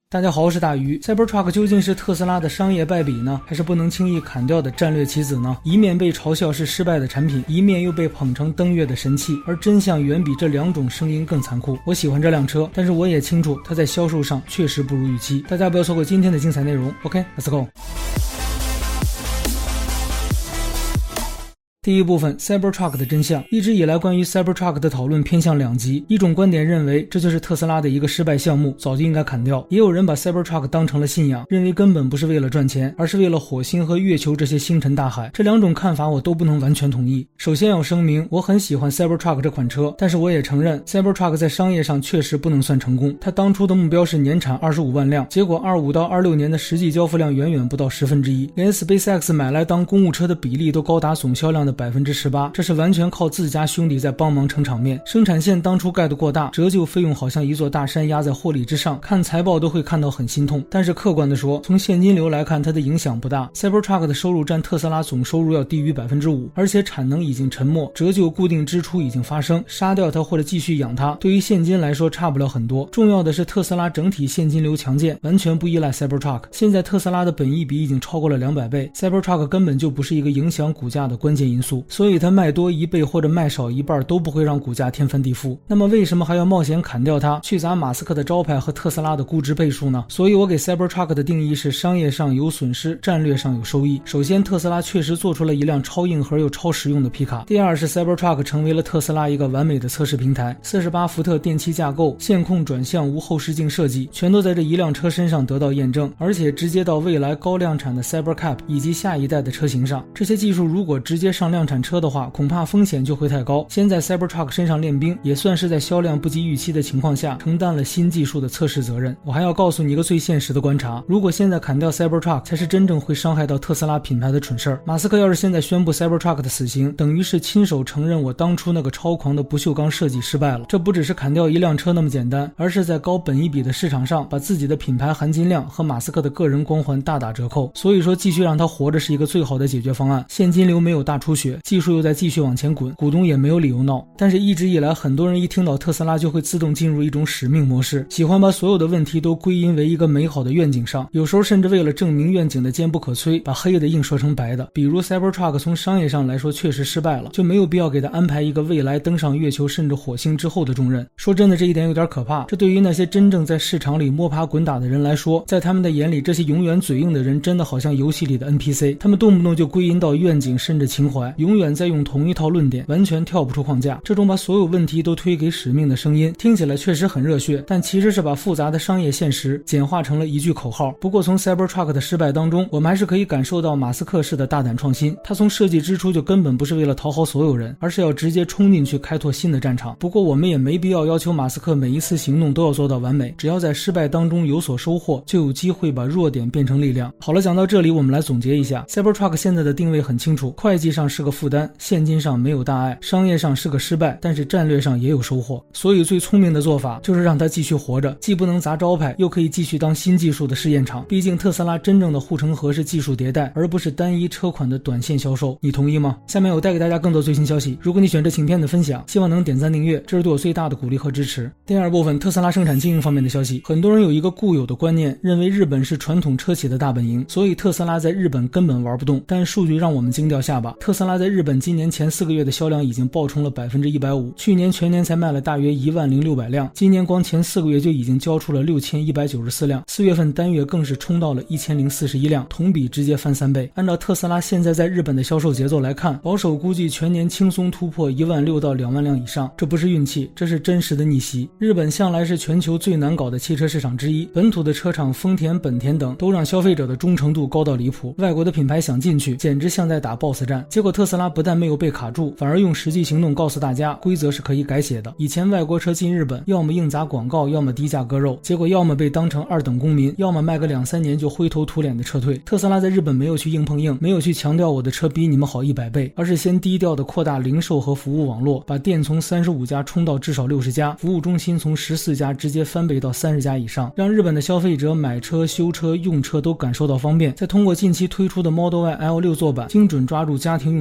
大家好，我是大鱼。 Cybertruck 究竟是特斯拉的商业败笔呢，还是不能轻易砍掉的战略棋子呢？一面被嘲笑是失败的产品，一面又被捧成登月的神器，而真相远比这两种声音更残酷。我喜欢这辆车，但是我也清楚它在销售上确实不如预期。大家不要错过今天的精彩内容。 OK，Let's go。第一部分 Cybertruck 的真相。一直以来关于 Cybertruck 的讨论偏向两极，一种观点认为这就是特斯拉的一个失败项目，早就应该砍掉，也有人把 Cybertruck 当成了信仰，认为根本不是为了赚钱，而是为了火星和月球这些星辰大海。这两种看法我都不能完全同意。首先要声明，我很喜欢 Cybertruck 这款车，但是我也承认 Cybertruck 在商业上确实不能算成功。它当初的目标是年产25万辆，结果25到26年的实际交付量远远不到1/10，连 SpaceX 买来当公务车的比例都高达总销量的18%，这是完全靠自家兄弟在帮忙撑场面。生产线当初盖得过大，折旧费用好像一座大山压在获利之上，看财报都会看到很心痛。但是客观的说，从现金流来看，它的影响不大。 Cybertruck 的收入占特斯拉总收入要低于5%，而且产能已经沉没，折旧固定支出已经发生，杀掉它或者继续养它，对于现金来说差不了很多。重要的是特斯拉整体现金流强健，完全不依赖 Cybertruck。 现在特斯拉的本益比已经超过了200倍， Cybertruck 根本就不是一个影响股价的关键因素，所以它卖多1倍或者卖少1半都不会让股价天翻地覆。那么为什么还要冒险砍掉它，去砸马斯克的招牌和特斯拉的估值倍数呢？所以我给 Cybertruck 的定义是商业上有损失，战略上有收益。首先，特斯拉确实做出了一辆超硬核又超实用的皮卡。第二是 Cybertruck 成为了特斯拉一个完美的测试平台，48伏特电气架构、线控转向无后视镜设计，全都在这一辆车身上得到验证，而且直接到未来高量产的 Cybercab 以及下一代的车型上。这些技术如果直接上量产车的话，恐怕风险就会太高。先在 Cybertruck 身上练兵，也算是在销量不及预期的情况下承担了新技术的测试责任。我还要告诉你一个最现实的观察，如果现在砍掉 Cybertruck 才是真正会伤害到特斯拉品牌的蠢事儿。马斯克要是现在宣布 Cybertruck 的死刑，等于是亲手承认我当初那个超狂的不锈钢设计失败了。这不只是砍掉一辆车那么简单，而是在高本益比的市场上把自己的品牌含金量和马斯克的个人光环大打折扣。所以说继续让他活着是一个最好的解决方案。现金流没有大出血，技术又在继续往前滚，股东也没有理由闹。但是一直以来很多人一听到特斯拉就会自动进入一种使命模式，喜欢把所有的问题都归因为一个美好的愿景上，有时候甚至为了证明愿景的坚不可摧，把黑的硬说成白的。比如 Cybertruck 从商业上来说确实失败了，就没有必要给他安排一个未来登上月球甚至火星之后的重任。说真的，这一点有点可怕，这对于那些真正在市场里摸爬滚打的人来说，在他们的眼里，这些永远嘴硬的人真的好像游戏里的 NPC， 他们动不动就归因到愿景甚至情怀，永远在用同一套论点，完全跳不出框架。这种把所有问题都推给使命的声音听起来确实很热血，但其实是把复杂的商业现实简化成了一句口号。不过从 Cybertruck 的失败当中，我们还是可以感受到马斯克式的大胆创新。他从设计之初就根本不是为了讨好所有人，而是要直接冲进去开拓新的战场。不过我们也没必要要求马斯克每一次行动都要做到完美，只要在失败当中有所收获，就有机会把弱点变成力量。好了，讲到这里我们来总结一下， Cybertruck 现在的定位很清楚，会计上是个负担，现金上没有大碍，商业上是个失败，但是战略上也有收获。所以最聪明的做法就是让它继续活着，既不能砸招牌，又可以继续当新技术的试验场。毕竟特斯拉真正的护城河是技术迭代，而不是单一车款的短线销售。你同意吗？下面我带给大家更多最新消息，如果你喜欢这影片的分享，希望能点赞订阅，这是对我最大的鼓励和支持。第二部分，特斯拉生产经营方面的消息。很多人有一个固有的观念，认为日本是传统车企的大本营，所以特斯拉在日本根本玩不动。但数据让我们惊掉下巴，特斯拉在日本今年前4个月的销量已经爆冲了150%，去年全年才卖了大约10600辆，今年光前4个月就已经交出了6194辆，4月份单月更是冲到了1041辆，同比直接翻3倍。按照特斯拉现在在日本的销售节奏来看，保守估计全年轻松突破16000到2万辆以上，这不是运气，这是真实的逆袭。日本向来是全球最难搞的汽车市场之一，本土的车厂丰田、本田等都让消费者的忠诚度高到离谱，外国的品牌想进去简直像在打 BOSS 战。结果特斯拉不但没有被卡住，反而用实际行动告诉大家，规则是可以改写的。以前外国车进日本，要么硬砸广告，要么低价割肉，结果要么被当成二等公民，要么卖个2-3年就灰头土脸的撤退。特斯拉在日本没有去硬碰硬，没有去强调我的车比你们好100倍，而是先低调的扩大零售和服务网络，把店从35家冲到至少60家，服务中心从14家直接翻倍到30家以上，让日本的消费者买车、修车、用车都感受到方便。再通过近期推出的 Model Y L6 坐板，精准抓住家庭用车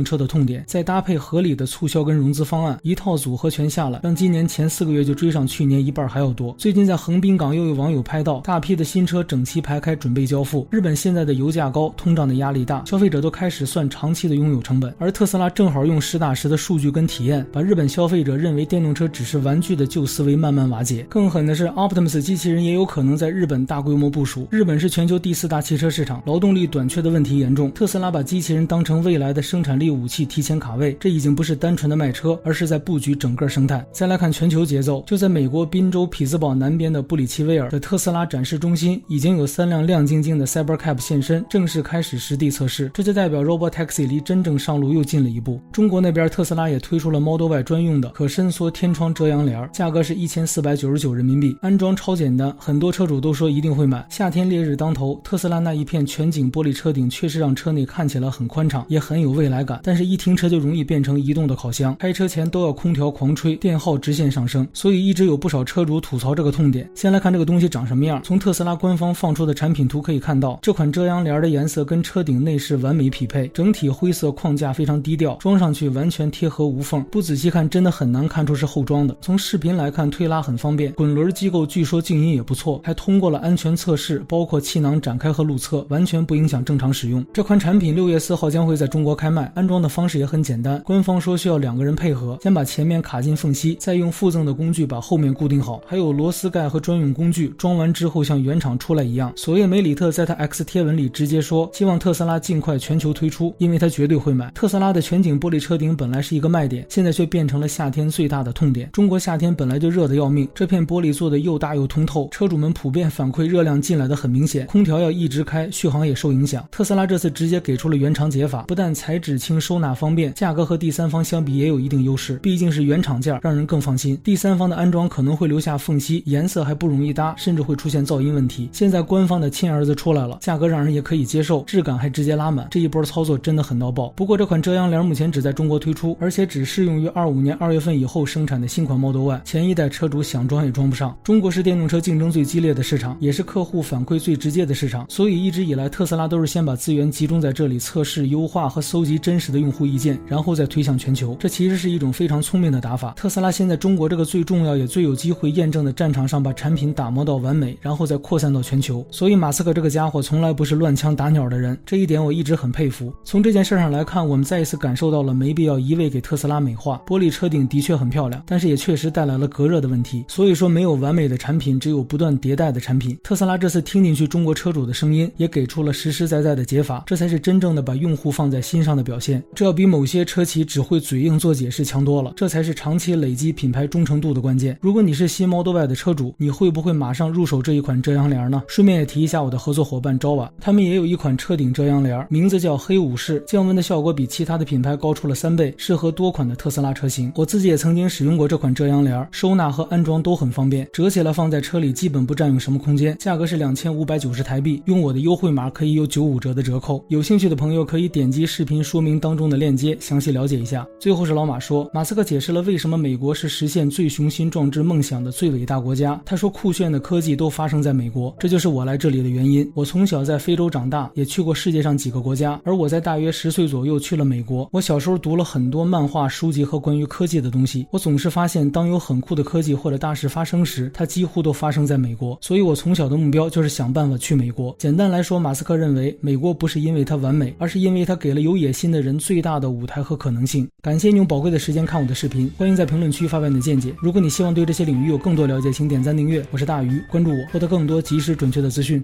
车的痛点，再搭配合理的促销跟融资方案，一套组合拳下来，让今年前4个月就追上去年一半还要多。最近在横滨港又有网友拍到大批的新车整齐排开准备交付。日本现在的油价高，通胀的压力大，消费者都开始算长期的拥有成本，而特斯拉正好用实打实的数据跟体验，把日本消费者认为电动车只是玩具的旧思维慢慢瓦解。更狠的是 Optimus 机器人也有可能在日本大规模部署。日本是全球第4大汽车市场，劳动力短缺的问题严重，特斯拉把机器人当成未来的生产力武器提前卡位，这已经不是单纯的卖车，而是在布局整个生态。再来看全球节奏，就在美国宾州匹兹堡南边的布里奇威尔的特斯拉展示中心，已经有3辆亮晶晶的 Cybercab 现身，正式开始实地测试，这就代表 Robotaxi 离真正上路又近了一步。中国那边特斯拉也推出了 Model Y 专用的可伸缩天窗遮阳帘，价格是1499人民币，安装超简单，很多车主都说一定会买。夏天烈日当头，特斯拉那一片全景玻璃车顶确实让车内看起来很宽敞，也很有未来感，但是一停车就容易变成移动的烤箱，开车前都要空调狂吹，电耗直线上升，所以一直有不少车主吐槽这个痛点。先来看这个东西长什么样，从特斯拉官方放出的产品图可以看到，这款遮阳帘的颜色跟车顶内饰完美匹配，整体灰色框架非常低调，装上去完全贴合无缝，不仔细看真的很难看出是后装的。从视频来看，推拉很方便，滚轮机构据说静音也不错，还通过了安全测试，包括气囊展开和路测，完全不影响正常使用。这款产品6月4号将会在中国开卖，安装的方式也很简单，官方说需要2个人配合，先把前面卡进缝隙，再用附赠的工具把后面固定好，还有螺丝盖和专用工具，装完之后像原厂出来一样。索叶梅里特在他 X 贴文里直接说，希望特斯拉尽快全球推出，因为他绝对会买。特斯拉的全景玻璃车顶本来是一个卖点，现在却变成了夏天最大的痛点。中国夏天本来就热得要命，这片玻璃做的又大又通透，车主们普遍反馈热量进来的很明显，空调要一直开，续航也受影响。特斯拉这次直接给出了原厂解法，不但材质轻，收纳方便，价格和第三方相比也有一定优势，毕竟是原厂件，让人更放心。第三方的安装可能会留下缝隙，颜色还不容易搭，甚至会出现噪音问题。现在官方的亲儿子出来了，价格让人也可以接受，质感还直接拉满，这一波操作真的很到爆。不过这款遮阳帘目前只在中国推出，而且只适用于25年2月份以后生产的新款 Model Y， 前一代车主想装也装不上。中国是电动车竞争最激烈的市场，也是客户反馈最直接的市场，所以一直以来特斯拉都是先把资源集中在这里测试、优化和搜集真实的用户意见，然后再推向全球。这其实是一种非常聪明的打法。特斯拉先在中国这个最重要也最有机会验证的战场上把产品打磨到完美，然后再扩散到全球。所以马斯克这个家伙从来不是乱枪打鸟的人，这一点我一直很佩服。从这件事上来看，我们再一次感受到了没必要一味给特斯拉美化。玻璃车顶的确很漂亮，但是也确实带来了隔热的问题。所以说没有完美的产品，只有不断迭代的产品。特斯拉这次听进去中国车主的声音，也给出了实实在在的解法，这才是真正的把用户放在心上的表现。这要比某些车企只会嘴硬做解释强多了，这才是长期累积品牌忠诚度的关键。如果你是新 Model Y 的车主，你会不会马上入手这一款遮阳帘呢？顺便也提一下我的合作伙伴 Java， 他们也有一款车顶遮阳帘，名字叫黑武士，降温的效果比其他的品牌高出了3倍，适合多款的特斯拉车型。我自己也曾经使用过这款遮阳帘，收纳和安装都很方便，折起来放在车里基本不占用什么空间，价格是2590台币，用我的优惠码可以有95折的折扣。有兴趣的朋友可以点击视频说明当中的链接详细了解一下。最后是老马说，马斯克解释了为什么美国是实现最雄心壮志梦想的最伟大国家。他说酷炫的科技都发生在美国，这就是我来这里的原因。我从小在非洲长大，也去过世界上几个国家，而我在大约10岁左右去了美国。我小时候读了很多漫画书籍和关于科技的东西，我总是发现当有很酷的科技或者大事发生时，它几乎都发生在美国。所以我从小的目标就是想办法去美国。简单来说，马斯克认为美国不是因为它完美，而是因为它给了有野心的人最大的舞台和可能性。感谢你用宝贵的时间看我的视频，欢迎在评论区发表你的见解。如果你希望对这些领域有更多了解，请点赞订阅。我是大鱼，关注我，获得更多及时准确的资讯。